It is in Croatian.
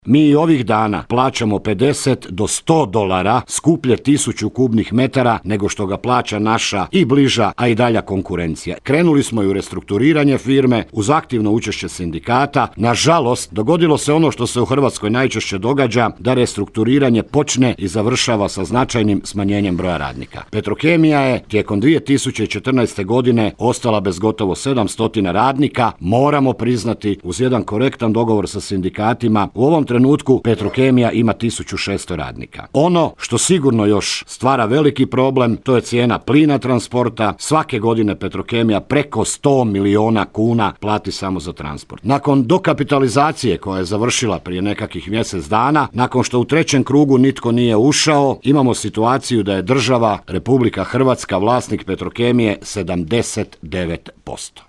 Mi i ovih dana plaćamo 50 do 100 dolara skuplje 1000 kubnih metara nego što ga plaća naša i bliža, a i dalja konkurencija. Krenuli smo i u restrukturiranje firme uz aktivno učešće sindikata. Nažalost, dogodilo se ono što se u Hrvatskoj najčešće događa, da restrukturiranje počne i završava sa značajnim smanjenjem broja radnika. Petrokemija je tijekom 2014. godine ostala bez gotovo 700 radnika. Moramo priznati, uz jedan korektan dogovor sa sindikatima, u ovom trenutku Petrokemija ima 1600 radnika. Ono što sigurno još stvara veliki problem, to je cijena plina transporta. Svake godine Petrokemija preko 100 miliona kuna plati samo za transport. Nakon dokapitalizacije koja je završila prije nekakvih mjesec dana, nakon što u trećem krugu nitko nije ušao, imamo situaciju da je država, Republika Hrvatska, vlasnik Petrokemije 79%.